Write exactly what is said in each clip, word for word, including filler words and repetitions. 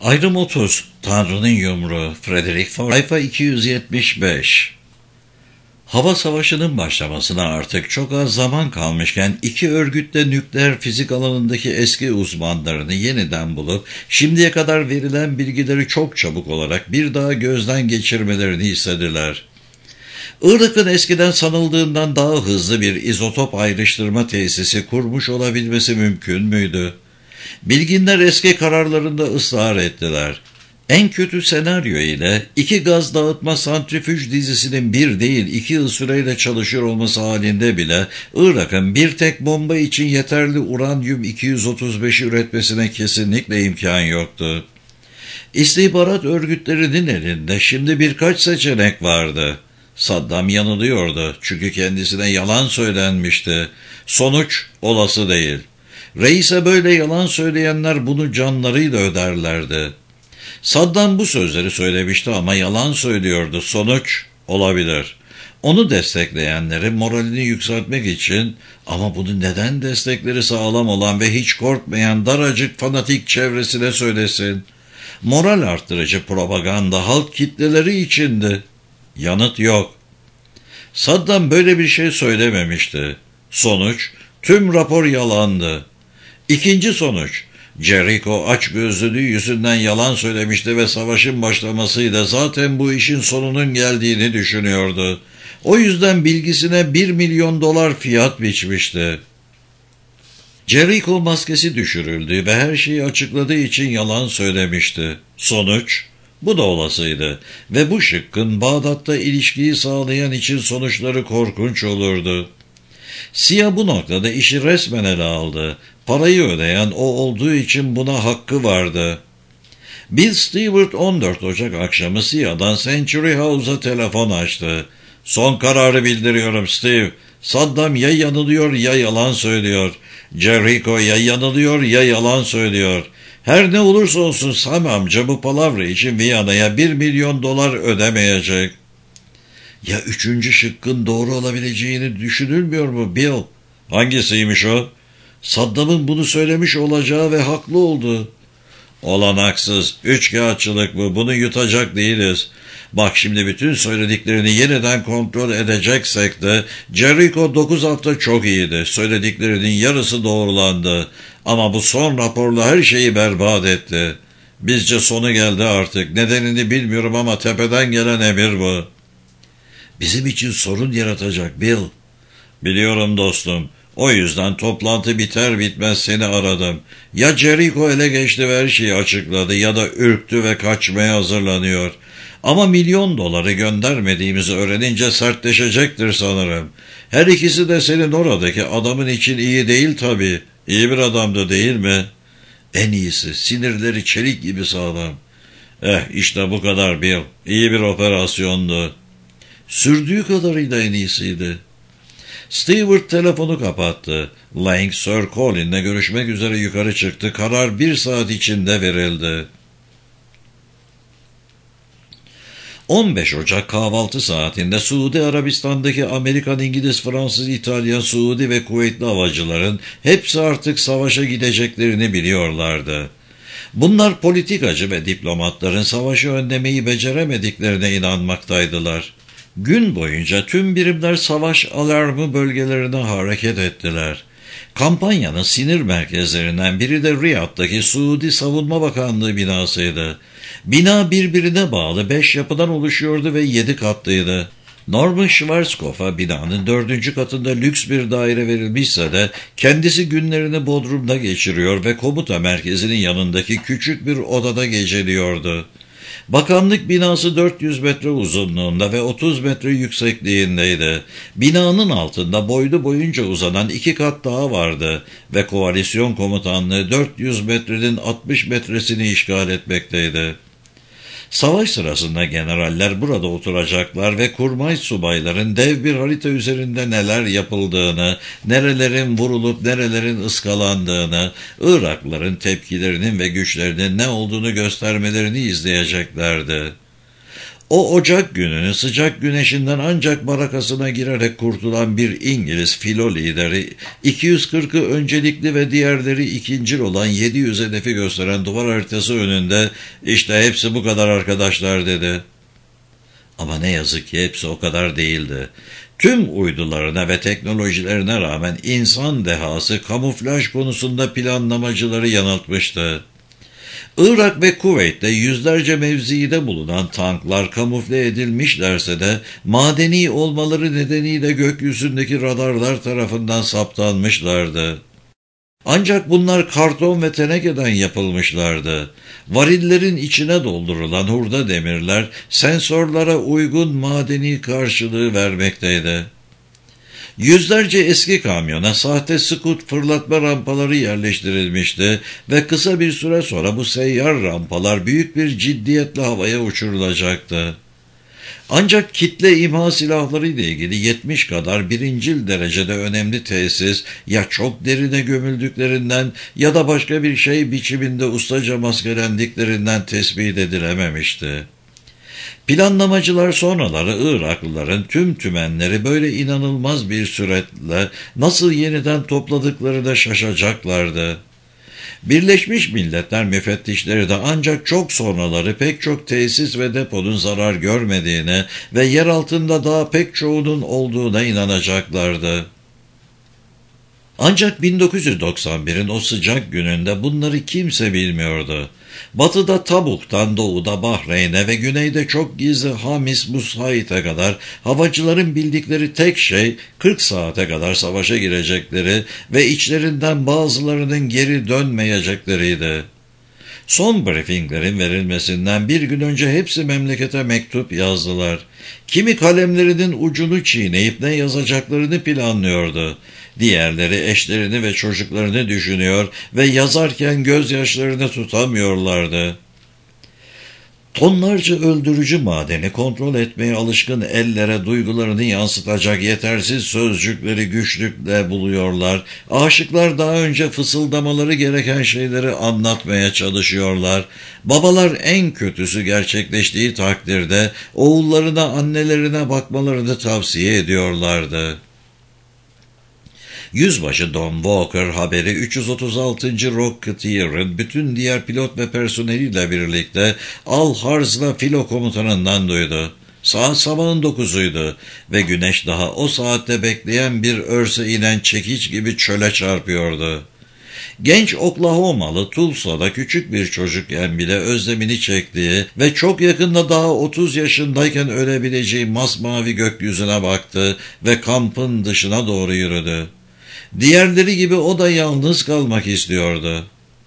Ayrım otuz, Tanrı'nın Yumruğu, Frederick Ford, sayfa iki yüz yetmiş beş. Hava savaşının başlamasına artık çok az zaman kalmışken iki örgüt de nükleer fizik alanındaki eski uzmanlarını yeniden bulup şimdiye kadar verilen bilgileri çok çabuk olarak bir daha gözden geçirmelerini istediler. Irak'ın eskiden sanıldığından daha hızlı bir izotop ayrıştırma tesisi kurmuş olabilmesi mümkün müydü? Bilginler eski kararlarında ısrar ettiler. En kötü senaryo ile iki gaz dağıtma santrifüj dizisinin bir değil iki yıl süreyle çalışıyor olması halinde bile Irak'ın bir tek bomba için yeterli uranyum iki yüz otuz beş üretmesine kesinlikle imkan yoktu. İstihbarat örgütlerinin elinde şimdi birkaç seçenek vardı. Saddam yanılıyordu çünkü kendisine yalan söylenmişti. Sonuç olası değil. Reis'e böyle yalan söyleyenler bunu canlarıyla öderlerdi. Saddam bu sözleri söylemişti ama yalan söylüyordu. Sonuç olabilir. Onu destekleyenleri moralini yükseltmek için, ama bunu neden destekleri sağlam olan ve hiç korkmayan daracık fanatik çevresine söylesin? Moral arttırıcı propaganda halk kitleleri içindi. Yanıt yok. Saddam böyle bir şey söylememişti. Sonuç, tüm rapor yalandı. İkinci sonuç, Jericho açgözlülüğü yüzünden yalan söylemişti ve savaşın başlamasıyla zaten bu işin sonunun geldiğini düşünüyordu. O yüzden bilgisine bir milyon dolar fiyat biçmişti. Jericho maskesi düşürüldü ve her şeyi açıkladığı için yalan söylemişti. Sonuç, bu da olasıydı ve bu şıkkın Bağdat'ta ilişkiyi sağlayan için sonuçları korkunç olurdu. S İ A bu noktada işi resmen ele aldı. Parayı ödeyen o olduğu için buna hakkı vardı. Bill Stewart on dört Ocak akşamı S İ A'dan Century House'a telefon açtı. Son kararı bildiriyorum Steve. Saddam ya yanılıyor ya yalan söylüyor. Jericho ya yanılıyor ya yalan söylüyor. Her ne olursa olsun Sam amca bu palavra için Viyana'ya bir milyon dolar ödemeyecek. Ya üçüncü şıkkın doğru olabileceğini düşünülmüyor mu Bill? Hangisiymiş o? Saddam'ın bunu söylemiş olacağı ve haklı oldu. Olanaksız, üçkağıtçılık bu, bunu yutacak değiliz. Bak şimdi bütün söylediklerini yeniden kontrol edeceksek de Jericho dokuz hafta çok iyiydi. Söylediklerinin yarısı doğrulandı. Ama bu son raporla her şeyi berbat etti. Bizce sonu geldi artık. Nedenini bilmiyorum ama tepeden gelen emir bu. Bizim için sorun yaratacak Bill. Biliyorum dostum. O yüzden toplantı biter bitmez seni aradım. Ya Jericho ele geçti ve her şeyi açıkladı ya da ürktü ve kaçmaya hazırlanıyor. Ama milyon doları göndermediğimizi öğrenince sertleşecektir sanırım. Her ikisi de senin oradaki adamın için iyi değil tabii. İyi bir adamdı değil mi? En iyisi, sinirleri çelik gibi sağlam. Eh işte bu kadar Bill. İyi bir operasyondu. Sürdüğü kadarıyla en iyisiydi. Stewart telefonu kapattı. Lang, Sir Colin'le görüşmek üzere yukarı çıktı. Karar bir saat içinde verildi. on beş Ocak kahvaltı saatinde Suudi Arabistan'daki Amerikan, İngiliz, Fransız, İtalyan, Suudi ve Kuveytli havacıların hepsi artık savaşa gideceklerini biliyorlardı. Bunlar politikacı ve diplomatların savaşı önlemeyi beceremediklerine inanmaktaydılar. Gün boyunca tüm birimler savaş alarmı bölgelerine hareket ettiler. Kampanyanın sinir merkezlerinden biri de Riyad'daki Suudi Savunma Bakanlığı binasıydı. Bina birbirine bağlı beş yapıdan oluşuyordu ve yedi katlıydı. Norman Schwarzkopf'a binanın dördüncü katında lüks bir daire verilmişse de kendisi günlerini Bodrum'da geçiriyor ve komuta merkezinin yanındaki küçük bir odada geceliyordu. Bakanlık binası dört yüz metre uzunluğunda ve otuz metre yüksekliğindeydi. Binanın altında boylu boyunca uzanan iki kat daha vardı ve koalisyon komutanlığı dört yüz metrenin altmış metresini işgal etmekteydi. Savaş sırasında generaller burada oturacaklar ve kurmay subayların dev bir harita üzerinde neler yapıldığını, nerelerin vurulup nerelerin ıskalandığını, Iraklıların tepkilerinin ve güçlerinin ne olduğunu göstermelerini izleyeceklerdi. O Ocak gününü sıcak güneşinden ancak barakasına girerek kurtulan bir İngiliz filo lideri, iki yüz kırkı öncelikli ve diğerleri ikincil olan yedi yüz hedefi gösteren duvar haritası önünde "İşte hepsi bu kadar arkadaşlar" dedi. Ama ne yazık ki hepsi o kadar değildi. Tüm uydularına ve teknolojilerine rağmen insan dehası kamuflaj konusunda planlamacıları yanıltmıştı. Irak ve Kuveyt'te yüzlerce mevzide bulunan tanklar kamufle edilmişlerse de madeni olmaları nedeniyle gökyüzündeki radarlar tarafından saptanmışlardı. Ancak bunlar karton ve tenekeden yapılmışlardı. Varillerin içine doldurulan hurda demirler sensörlere uygun madeni karşılığı vermekteydi. Yüzlerce eski kamyona sahte skut fırlatma rampaları yerleştirilmişti ve kısa bir süre sonra bu seyyar rampalar büyük bir ciddiyetle havaya uçurulacaktı. Ancak kitle imha silahları ile ilgili yetmiş kadar birincil derecede önemli tesis ya çok derine gömüldüklerinden ya da başka bir şey biçiminde ustaca maskelendiklerinden tespit edilememişti. Planlamacılar sonraları Iraklıların tüm tümenleri böyle inanılmaz bir süratle nasıl yeniden topladıklarına şaşacaklardı. Birleşmiş Milletler müfettişleri de ancak çok sonraları pek çok tesis ve deponun zarar görmediğine ve yer altında daha pek çoğunun olduğuna inanacaklardı. Ancak bin dokuz yüz doksan birin o sıcak gününde bunları kimse bilmiyordu. Batıda Tabuk'tan doğuda Bahreyn'e ve güneyde çok gizli Hamis Musait'e kadar havacıların bildikleri tek şey kırk saate kadar savaşa girecekleri ve içlerinden bazılarının geri dönmeyecekleriydi. Son briefinglerin verilmesinden bir gün önce hepsi memlekete mektup yazdılar. Kimi kalemlerinin ucunu çiğneyip ne yazacaklarını planlıyordu. Diğerleri eşlerini ve çocuklarını düşünüyor ve yazarken gözyaşlarını tutamıyorlardı. Tonlarca öldürücü madeni kontrol etmeye alışkın ellere duygularını yansıtacak yetersiz sözcükleri güçlükle buluyorlar. Aşıklar daha önce fısıldamaları gereken şeyleri anlatmaya çalışıyorlar. Babalar en kötüsü gerçekleştiği takdirde oğullarına annelerine bakmalarını tavsiye ediyorlardı. Yüzbaşı Don Walker haberi üç yüz otuz altıncı Rocketeer'ın bütün diğer pilot ve personeliyle birlikte Al-Harz'la filo komutanından duydu. Saat sabahın dokuzuydu ve güneş daha o saatte bekleyen bir örse inen çekiç gibi çöle çarpıyordu. Genç Oklahomalı Tulsa'da küçük bir çocukken bile özlemini çektiği ve çok yakında daha otuz yaşındayken ölebileceği masmavi gökyüzüne baktı ve kampın dışına doğru yürüdü. Diğerleri gibi o da yalnız kalmak istiyordu.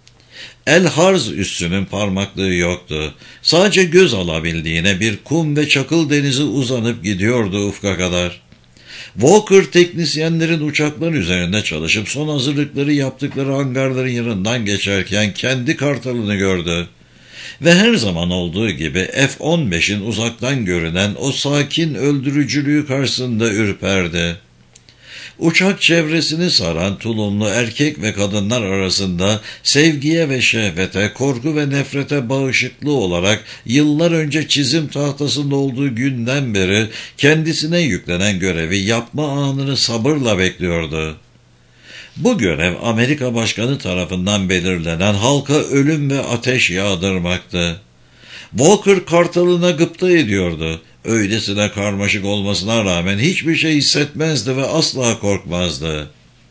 El-Harz üssünün parmaklığı yoktu. Sadece göz alabildiğine bir kum ve çakıl denizi uzanıp gidiyordu ufka kadar. Walker teknisyenlerin uçaklar üzerinde çalışıp son hazırlıkları yaptıkları hangarların yanından geçerken kendi kartalını gördü. Ve her zaman olduğu gibi F on beşin uzaktan görünen o sakin öldürücülüğü karşısında ürperdi. Uçak çevresini saran tulumlu erkek ve kadınlar arasında sevgiye ve şehvete, korku ve nefrete bağışıklı olarak yıllar önce çizim tahtasında olduğu günden beri kendisine yüklenen görevi yapma anını sabırla bekliyordu. Bu görev Amerika Başkanı tarafından belirlenen halka ölüm ve ateş yağdırmaktı. Walker kartalına gıpta ediyordu. Öylesine karmaşık olmasına rağmen hiçbir şey hissetmezdi ve asla korkmazdı.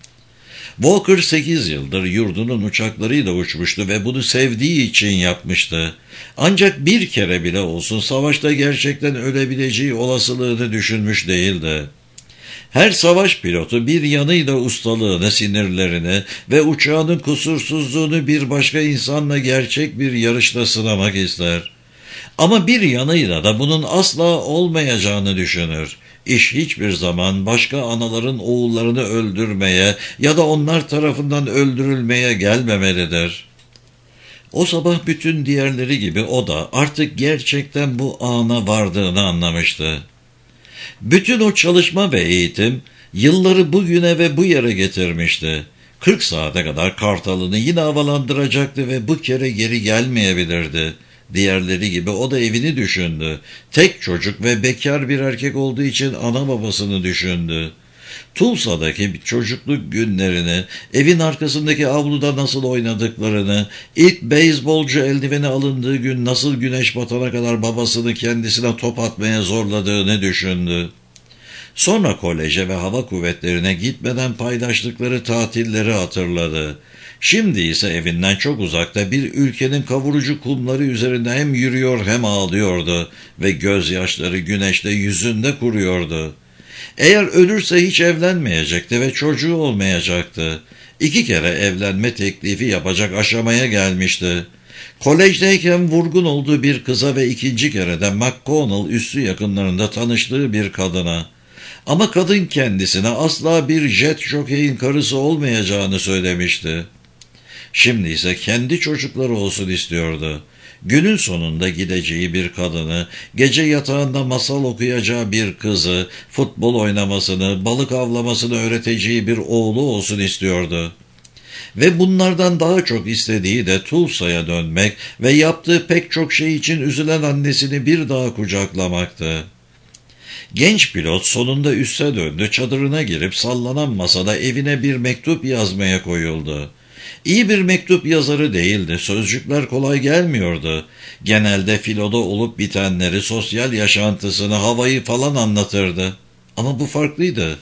Walker sekiz yıldır yurdunun uçaklarıyla uçmuştu ve bunu sevdiği için yapmıştı. Ancak bir kere bile olsun savaşta gerçekten ölebileceği olasılığını düşünmüş değildi. Her savaş pilotu bir yanıyla ustalığını, sinirlerini ve uçağının kusursuzluğunu bir başka insanla gerçek bir yarışta sınamak ister. Ama bir yanıyla da bunun asla olmayacağını düşünür. İş hiçbir zaman başka anaların oğullarını öldürmeye ya da onlar tarafından öldürülmeye gelmemelidir. O sabah bütün diğerleri gibi o da artık gerçekten bu ana vardığını anlamıştı. Bütün o çalışma ve eğitim yılları bugüne ve bu yere getirmişti. kırk saate kadar kartalını yine havalandıracaktı ve bu kere geri gelmeyebilirdi. Diğerleri gibi o da evini düşündü. Tek çocuk ve bekar bir erkek olduğu için ana babasını düşündü. Tulsa'daki çocukluk günlerini, evin arkasındaki avluda nasıl oynadıklarını, ilk beyzbolcu eldiveni alındığı gün nasıl güneş batana kadar babasını kendisine top atmaya zorladığını düşündü. Sonra koleje ve hava kuvvetlerine gitmeden paylaştıkları tatilleri hatırladı. Şimdi ise evinden çok uzakta bir ülkenin kavurucu kumları üzerinde hem yürüyor hem ağlıyordu ve gözyaşları güneşte yüzünde kuruyordu. Eğer ölürse hiç evlenmeyecekti ve çocuğu olmayacaktı. İki kere evlenme teklifi yapacak aşamaya gelmişti. Kolejdeyken vurgun olduğu bir kıza ve ikinci kere de McConnell üssü yakınlarında tanıştığı bir kadına. Ama kadın kendisine asla bir jet jockey'in karısı olmayacağını söylemişti. Şimdi ise kendi çocukları olsun istiyordu. Günün sonunda gideceği bir kadını, gece yatağında masal okuyacağı bir kızı, futbol oynamasını, balık avlamasını öğreteceği bir oğlu olsun istiyordu. Ve bunlardan daha çok istediği de Tulsa'ya dönmek ve yaptığı pek çok şey için üzülen annesini bir daha kucaklamaktı. Genç pilot sonunda üsse döndü, çadırına girip sallanan masada evine bir mektup yazmaya koyuldu. İyi bir mektup yazarı değildi, sözcükler kolay gelmiyordu. Genelde filoda olup bitenleri, sosyal yaşantısını, havayı falan anlatırdı. Ama bu farklıydı.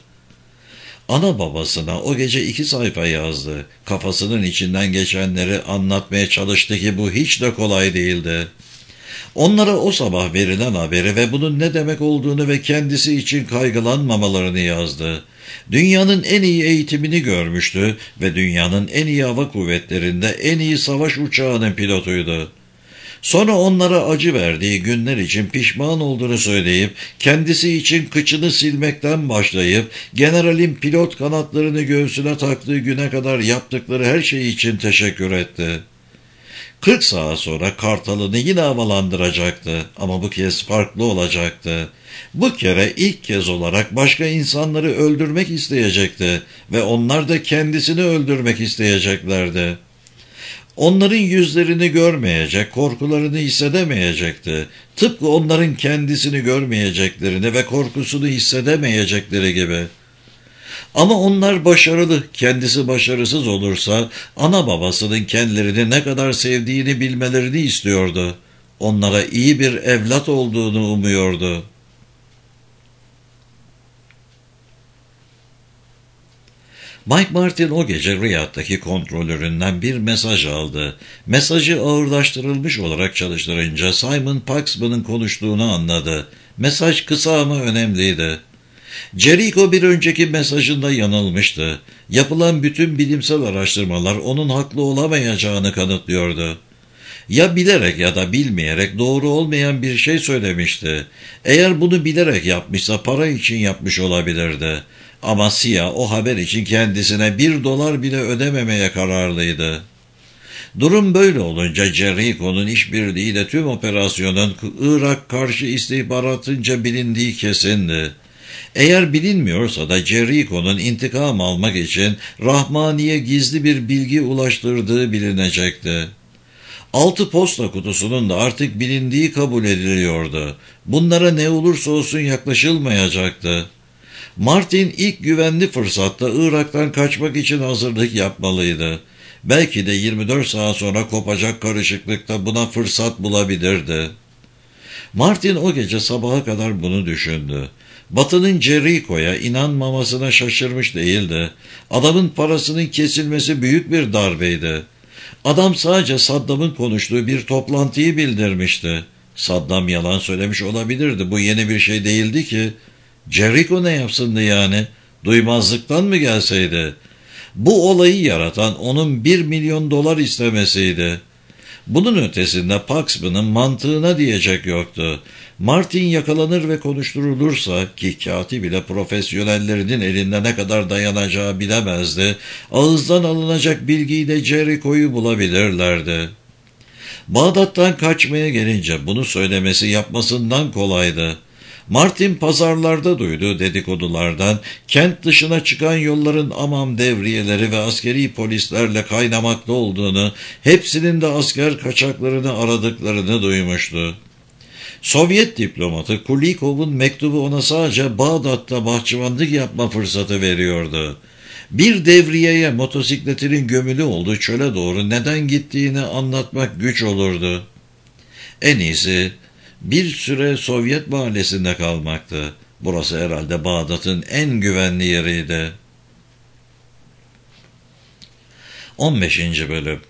Ana babasına o gece iki sayfa yazdı. Kafasının içinden geçenleri anlatmaya çalıştı ki bu hiç de kolay değildi. Onlara o sabah verilen haberi ve bunun ne demek olduğunu ve kendisi için kaygılanmamalarını yazdı. Dünyanın en iyi eğitimini görmüştü ve dünyanın en iyi hava kuvvetlerinde en iyi savaş uçağının pilotuydu. Sonra onlara acı verdiği günler için pişman olduğunu söyleyip, kendisi için kıçını silmekten başlayıp, generalin pilot kanatlarını göğsüne taktığı güne kadar yaptıkları her şey için teşekkür etti. Kırk saat sonra Kartal'ını yine havalandıracaktı ama bu kez farklı olacaktı. Bu kere ilk kez olarak başka insanları öldürmek isteyecekti ve onlar da kendisini öldürmek isteyeceklerdi. Onların yüzlerini görmeyecek, korkularını hissedemeyecekti. Tıpkı onların kendisini görmeyeceklerini ve korkusunu hissedemeyecekleri gibi. Ama onlar başarılı, kendisi başarısız olursa ana babasının kendilerini ne kadar sevdiğini bilmelerini istiyordu. Onlara iyi bir evlat olduğunu umuyordu. Mike Martin o gece Riyad'daki kontrolöründen bir mesaj aldı. Mesajı ağırlaştırılmış olarak çalıştırınca Simon Paxman'ın konuştuğunu anladı. Mesaj kısa ama önemliydi. Jericho bir önceki mesajında yanılmıştı. Yapılan bütün bilimsel araştırmalar onun haklı olamayacağını kanıtlıyordu. Ya bilerek ya da bilmeyerek doğru olmayan bir şey söylemişti. Eğer bunu bilerek yapmışsa para için yapmış olabilirdi. Ama C I A o haber için kendisine bir dolar bile ödememeye kararlıydı. Durum böyle olunca Jericho'nun işbirliğiyle tüm operasyonun Irak karşı istihbaratınca bilindiği kesindi. Eğer bilinmiyorsa da Jericho'nun intikam almak için Rahmani'ye gizli bir bilgi ulaştırdığı bilinecekti. Altı posta kutusunun da artık bilindiği kabul ediliyordu. Bunlara ne olursa olsun yaklaşılmayacaktı. Martin ilk güvenli fırsatta Irak'tan kaçmak için hazırlık yapmalıydı. Belki de yirmi dört saat sonra kopacak karışıklıkta buna fırsat bulabilirdi. Martin o gece sabaha kadar bunu düşündü. Batı'nın Jericho'ya inanmamasına şaşırmış değildi. Adamın parasının kesilmesi büyük bir darbeydi. Adam sadece Saddam'ın konuştuğu bir toplantıyı bildirmişti. Saddam yalan söylemiş olabilirdi. Bu yeni bir şey değildi ki. Jericho ne yapsındı yani? Duymazlıktan mı gelseydi? Bu olayı yaratan onun bir milyon dolar istemesiydi. Bunun ötesinde Paxman'ın mantığına diyecek yoktu. Martin yakalanır ve konuşturulursa ki katip bile profesyonellerinin elinde ne kadar dayanacağı bilemezdi, ağızdan alınacak bilgiyle Jericho'yu bulabilirlerdi. Bağdat'tan kaçmaya gelince bunu söylemesi yapmasından kolaydı. Martin pazarlarda duyduğu dedikodulardan, kent dışına çıkan yolların amam devriyeleri ve askeri polislerle kaynamakta olduğunu, hepsinin de asker kaçaklarını aradıklarını duymuştu. Sovyet diplomatı Kulikov'un mektubu ona sadece Bağdat'ta bahçıvanlık yapma fırsatı veriyordu. Bir devriyeye motosikletinin gömülü olduğu çöle doğru neden gittiğini anlatmak güç olurdu. En iyisi bir süre Sovyet mahallesinde kalmaktı. Burası herhalde Bağdat'ın en güvenli yeriydi. on beşinci Bölüm.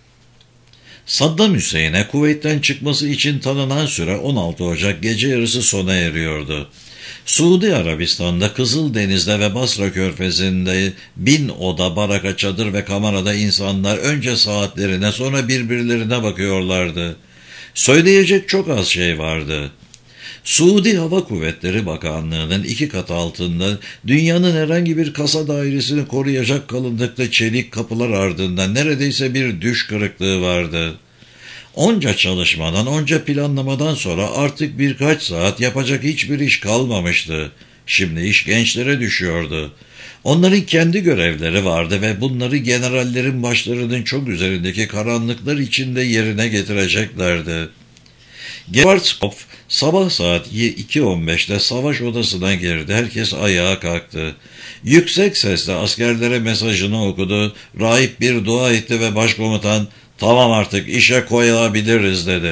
Saddam Hüseyin'e Kuveyt'ten çıkması için tanınan süre on altı Ocak gece yarısı sona eriyordu. Suudi Arabistan'da, Kızıldeniz'de ve Basra Körfezi'nde bin oda, baraka, çadır ve kamerada insanlar önce saatlerine sonra birbirlerine bakıyorlardı. Söyleyecek çok az şey vardı. Suudi Hava Kuvvetleri Bakanlığı'nın iki kat altında dünyanın herhangi bir kasa dairesini koruyacak kalınlıkta çelik kapılar ardında neredeyse bir düş kırıklığı vardı. Onca çalışmadan, onca planlamadan sonra artık birkaç saat yapacak hiçbir iş kalmamıştı. Şimdi iş gençlere düşüyordu. Onların kendi görevleri vardı ve bunları generallerin başlarının çok üzerindeki karanlıklar içinde yerine getireceklerdi. Schwarzkopf sabah saat iki on beşte savaş odasına girdi. Herkes ayağa kalktı. Yüksek sesle askerlere mesajını okudu. Rahip bir dua etti ve başkomutan, "Tamam, artık işe koyulabiliriz," dedi.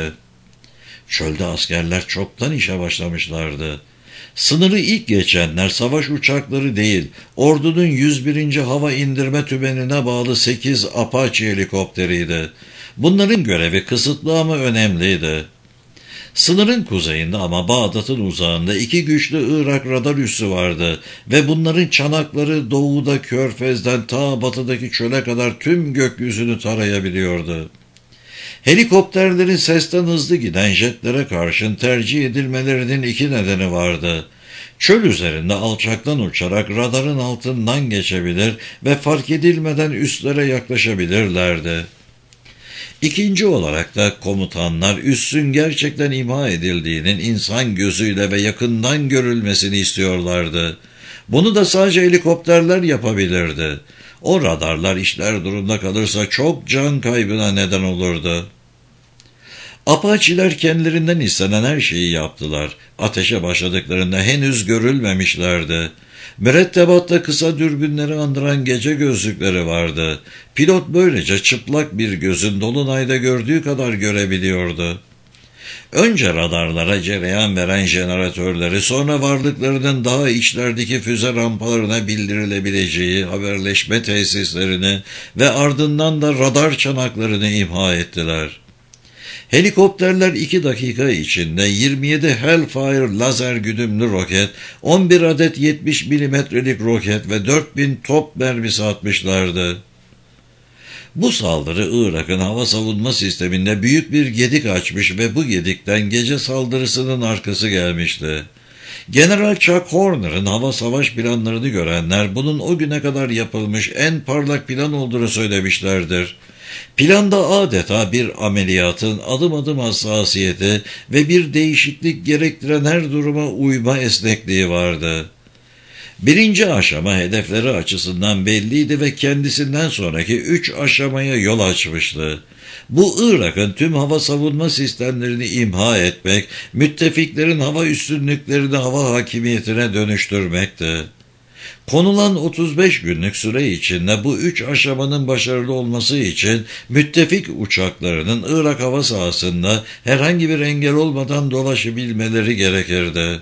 Çölde askerler çoktan işe başlamışlardı. Sınırı ilk geçenler savaş uçakları değil, ordunun yüz birinci Hava İndirme Tümeni'ne bağlı sekiz Apache helikopteriydi. Bunların görevi kısıtlı ama önemliydi. Sınırın kuzeyinde ama Bağdat'ın uzağında iki güçlü Irak radar üssü vardı ve bunların çanakları doğuda Körfez'den ta batıdaki çöle kadar tüm gökyüzünü tarayabiliyordu. Helikopterlerin sesten hızlı giden jetlere karşın tercih edilmelerinin iki nedeni vardı. Çöl üzerinde alçaktan uçarak radarın altından geçebilir ve fark edilmeden üslere yaklaşabilirlerdi. İkinci olarak da komutanlar üssün gerçekten imha edildiğinin insan gözüyle ve yakından görülmesini istiyorlardı. Bunu da sadece helikopterler yapabilirdi. O radarlar işler durumda kalırsa çok can kaybına neden olurdu. Apaçiler kendilerinden istenen her şeyi yaptılar. Ateşe başladıklarında henüz görülmemişlerdi. Mürettebatta kısa dürbünleri andıran gece gözlükleri vardı. Pilot böylece çıplak bir gözün dolunayda gördüğü kadar görebiliyordu. Önce radarlara cereyan veren jeneratörleri, sonra varlıklarının daha içlerdeki füze rampalarına bildirilebileceği haberleşme tesislerini ve ardından da radar çanaklarını imha ettiler. Helikopterler iki dakika içinde yirmi yedi Hellfire lazer güdümlü roket, on bir adet yetmiş milimetrelik roket ve dört bin top mermisi atmışlardı. Bu saldırı Irak'ın hava savunma sisteminde büyük bir gedik açmış ve bu gedikten gece saldırısının arkası gelmişti. General Chuck Horner'ın hava savaş planlarını görenler bunun o güne kadar yapılmış en parlak plan olduğunu söylemişlerdir. Planda adeta bir ameliyatın adım adım hassasiyeti ve bir değişiklik gerektiren her duruma uyma esnekliği vardı. Birinci aşama hedefleri açısından belliydi ve kendisinden sonraki üç aşamaya yol açmıştı. Bu Irak'ın tüm hava savunma sistemlerini imha etmek, müttefiklerin hava üstünlüklerini hava hakimiyetine dönüştürmekti. Konulan otuz beş günlük süre içinde bu üç aşamanın başarılı olması için müttefik uçaklarının Irak hava sahasında herhangi bir engel olmadan dolaşabilmeleri gerekirdi.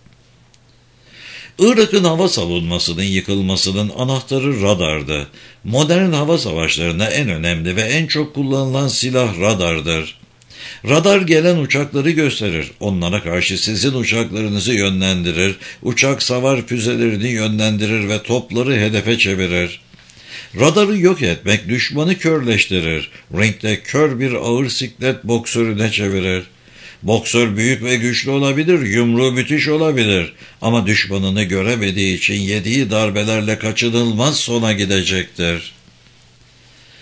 Irak'ın hava savunmasının yıkılmasının anahtarı radardı. Modern hava savaşlarında en önemli ve en çok kullanılan silah radardır. Radar gelen uçakları gösterir. Onlara karşı sizin uçaklarınızı yönlendirir, uçak savar füzelerini yönlendirir ve topları hedefe çevirir. Radarı yok etmek düşmanı körleştirir. Ringde kör bir ağır siklet boksörüne çevirir. Boksör büyük ve güçlü olabilir, yumruğu müthiş olabilir ama düşmanını göremediği için yediği darbelerle kaçınılmaz sona gidecektir.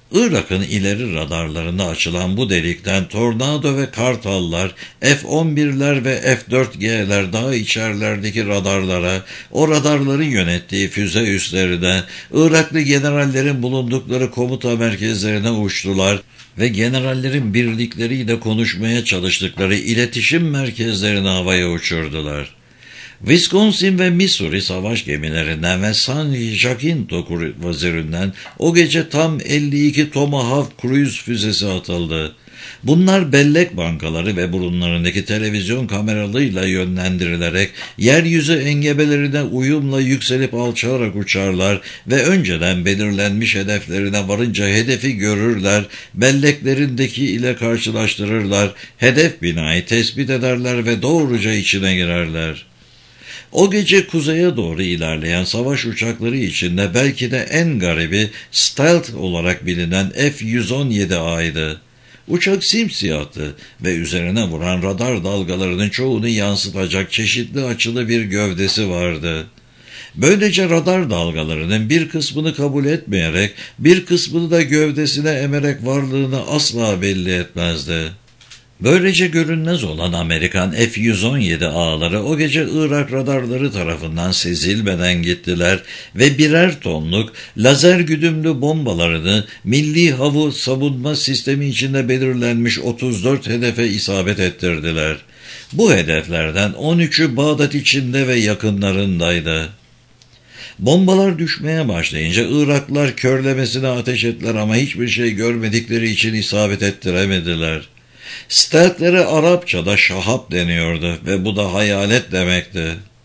Irak'ın ileri radarlarında açılan bu delikten Tornado ve Kartallar, F on birler ve F dört G'ler daha içerilerdeki radarlara, o radarların yönettiği füze üslerine, Iraklı generallerin bulundukları komuta merkezlerine uçtular ve generallerin birlikleriyle konuşmaya çalıştıkları iletişim merkezlerini havaya uçurdular. Wisconsin ve Missouri savaş gemilerinden ve San Jacinto kruzerinden o gece tam elli iki Tomahawk cruise füzesi atıldı. Bunlar bellek bankaları ve burunlarındaki televizyon kameralarıyla yönlendirilerek yeryüzü engebelerine uyumla yükselip alçalarak uçarlar ve önceden belirlenmiş hedeflerine varınca hedefi görürler, belleklerindeki ile karşılaştırırlar, hedef binayı tespit ederler ve doğruca içine girerler. O gece kuzeye doğru ilerleyen savaş uçakları içinde belki de en garibi Stealth olarak bilinen F yüz on yedi A'ydı. Uçak simsiyahtı ve üzerine vuran radar dalgalarının çoğunu yansıtacak çeşitli açılı bir gövdesi vardı. Böylece radar dalgalarının bir kısmını kabul etmeyerek, bir kısmını da gövdesine emerek varlığını asla belli etmezdi. Böylece görünmez olan Amerikan F yüz on yedi A'ları o gece Irak radarları tarafından sezilmeden gittiler ve birer tonluk lazer güdümlü bombalarını Milli Hava Savunma Sistemi içinde belirlenmiş otuz dört hedefe isabet ettirdiler. Bu hedeflerden on üçü Bağdat içinde ve yakınlarındaydı. Bombalar düşmeye başlayınca Iraklılar körlemesine ateş ettiler ama hiçbir şey görmedikleri için isabet ettiremediler. Stealth'lere Arapçada şahap deniyordu ve bu da hayalet demekti.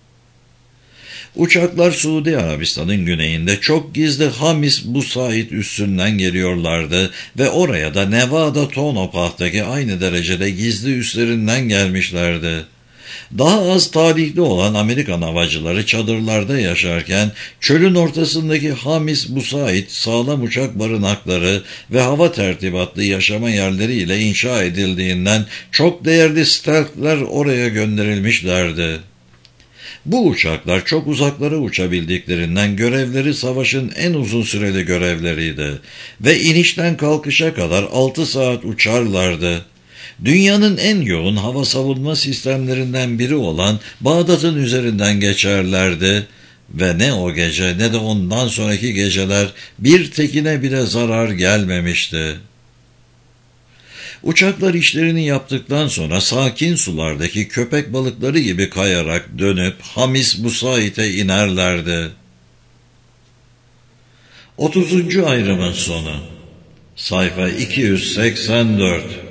Uçaklar Suudi Arabistan'ın güneyinde çok gizli Hamis Busaid üssünden geliyorlardı ve oraya da Nevada Tonopah'taki aynı derecede gizli üslerinden gelmişlerdi. Daha az talihli olan Amerikan havacıları çadırlarda yaşarken çölün ortasındaki Hamis Busaid sağlam uçak barınakları ve hava tertibatlı yaşama yerleriyle inşa edildiğinden çok değerli stealth'ler oraya gönderilmişlerdi. Bu uçaklar çok uzaklara uçabildiklerinden görevleri savaşın en uzun süreli görevleriydi ve inişten kalkışa kadar altı saat uçarlardı. Dünyanın en yoğun hava savunma sistemlerinden biri olan Bağdat'ın üzerinden geçerlerdi ve ne o gece ne de ondan sonraki geceler bir tekine bile zarar gelmemişti. Uçaklar işlerini yaptıktan sonra sakin sulardaki köpek balıkları gibi kayarak dönüp Hamis Busaid'e inerlerdi. otuzuncu ayrımın sonu. Sayfa iki yüz seksen dört.